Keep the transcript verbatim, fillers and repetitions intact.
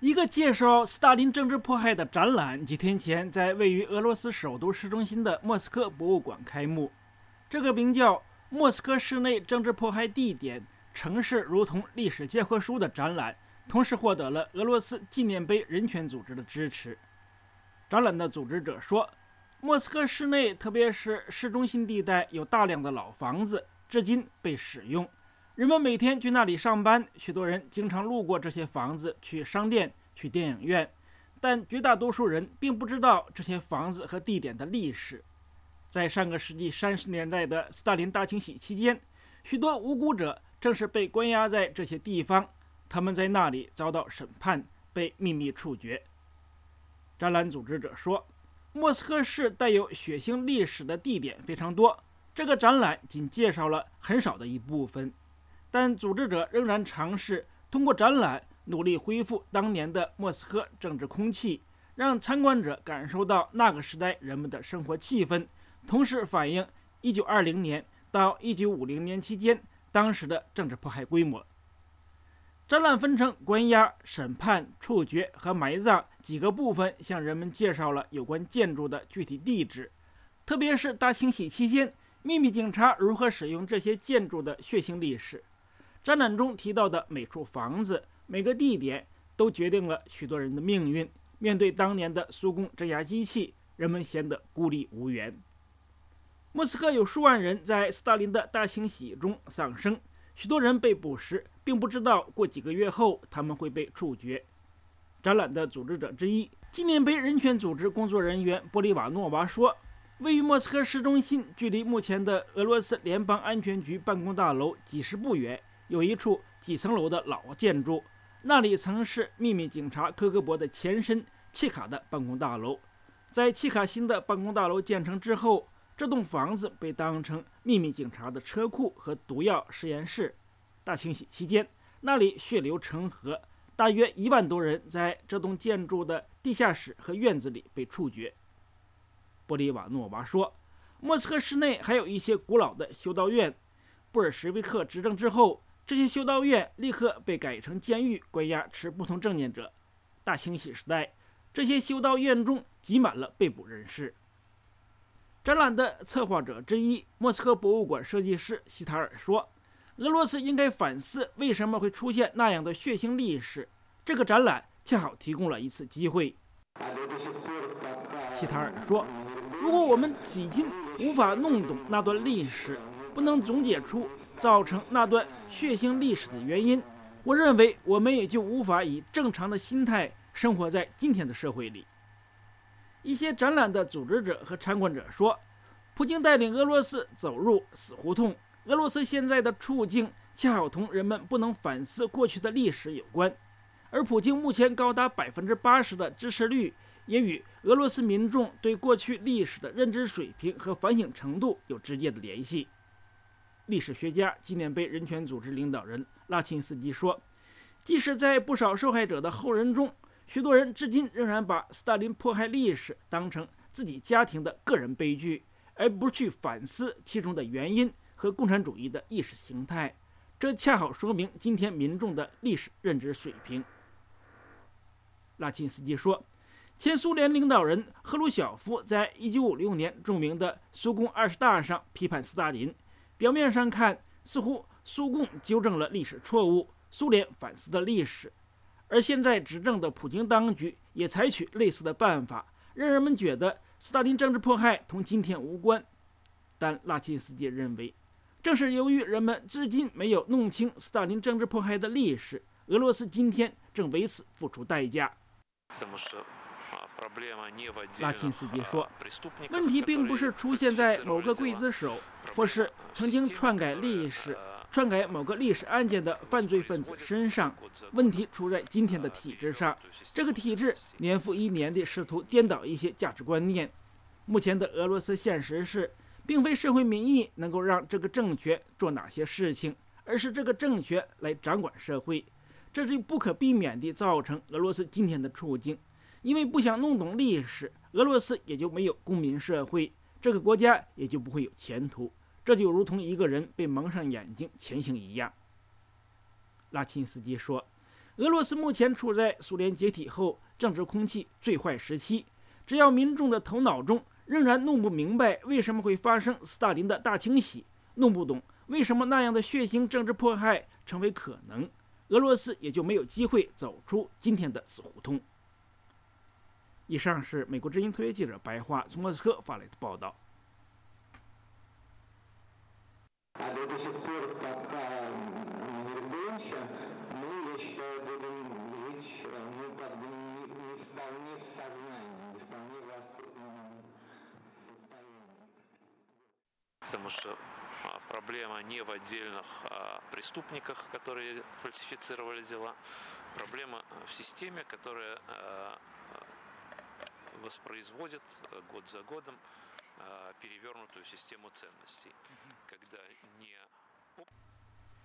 一个介绍斯大林政治迫害的展览几天前在位于俄罗斯首都市中心的莫斯科博物馆开幕。这个名叫《莫斯科市内政治迫害地点：城市如同历史教科书》的展览，同时获得了俄罗斯纪念碑人权组织的支持。展览的组织者说，莫斯科市内，特别是市中心地带，有大量的老房子，至今被使用。人们每天去那里上班，许多人经常路过这些房子，去商店、去电影院，但绝大多数人并不知道这些房子和地点的历史。在上个世纪三十年代的斯大林大清洗期间，许多无辜者正是被关押在这些地方，他们在那里遭到审判，被秘密处决。展览组织者说，莫斯科市带有血腥历史的地点非常多，这个展览仅介绍了很少的一部分。但组织者仍然尝试通过展览努力恢复当年的莫斯科政治空气，让参观者感受到那个时代人们的生活气氛，同时反映一九二零年到一九五零年期间当时的政治迫害规模。展览分成关押、审判、处决和埋葬几个部分，向人们介绍了有关建筑的具体地址，特别是大清洗期间秘密警察如何使用这些建筑的血腥历史。展览中提到的每处房子、每个地点都决定了许多人的命运。面对当年的苏共镇压机器，人们显得孤立无援。莫斯科有数万人在斯大林的大清洗中丧生，许多人被捕时并不知道过几个月后他们会被处决。展览的组织者之一、纪念碑人权组织工作人员波利瓦诺娃说，位于莫斯科市中心，距离目前的俄罗斯联邦安全局办公大楼几十步远，有一处几层楼的老建筑，那里曾是秘密警察科格勃的前身契卡的办公大楼。在契卡新的办公大楼建成之后，这栋房子被当成秘密警察的车库和毒药实验室。大清洗期间，那里血流成河，大约一万多人在这栋建筑的地下室和院子里被处决。波利瓦诺娃说，莫斯科市内还有一些古老的修道院。布尔什维克执政之后，这些修道院立刻被改成监狱，关押持不同政见者。大清洗时代，这些修道院中挤满了被捕人士。展览的策划者之一、莫斯科博物馆设计师希塔尔说，俄罗斯应该反思为什么会出现那样的血腥历史。这个展览恰好提供了一次机会。希塔尔说，如果我们迄今无法弄懂那段历史，不能总结出造成那段血腥历史的原因，我认为我们也就无法以正常的心态生活在今天的社会里。一些展览的组织者和参观者说，普京带领俄罗斯走入死胡同，俄罗斯现在的处境恰好同人们不能反思过去的历史有关，而普京目前高达百分之八十的支持率也与俄罗斯民众对过去历史的认知水平和反省程度有直接的联系。历史学家、纪念碑人权组织领导人拉钦斯基说，即使在不少受害者的后人中，许多人至今仍然把斯大林迫害历史当成自己家庭的个人悲剧，而不去反思其中的原因和共产主义的意识形态。这恰好说明今天民众的历史认知水平。拉钦斯基说，前苏联领导人赫鲁晓夫在一九五六年著名的苏共二十大上批判斯大林，表面上看，似乎苏共纠正了历史错误，苏联反思的历史，而现在执政的普京当局也采取类似的办法，让人们觉得斯大林政治迫害同今天无关。但拉钦斯基认为，正是由于人们至今没有弄清斯大林政治迫害的历史，俄罗斯今天正为此付出代价。拉钦斯基说，问题并不是出现在某个刽子手或是曾经篡改历史、篡改某个历史案件的犯罪分子身上，问题出在今天的体制上。这个体制年复一年地试图颠倒一些价值观念。目前的俄罗斯现实是，并非社会民意能够让这个政权做哪些事情，而是这个政权来掌管社会。这就不可避免地造成俄罗斯今天的处境。因为不想弄懂历史，俄罗斯也就没有公民社会，这个国家也就不会有前途。这就如同一个人被蒙上眼睛前行一样。拉钦斯基说， 俄罗斯目前处在苏联解体后政治空气最坏时期，只要民众的头脑中仍然弄不明白为什么会发生斯大林的大清洗，弄不懂为什么那样的血腥政治迫害成为可能，俄罗斯也就没有机会走出今天的死胡同。以上是美国之音特约记者白桦从莫斯科发来的报道。 Потому что проблема не в отдельных преступниках, которые фальсифицировали дела, проблема в системе, которая воспроизводит год за годом перевернутую систему ценностей, когда не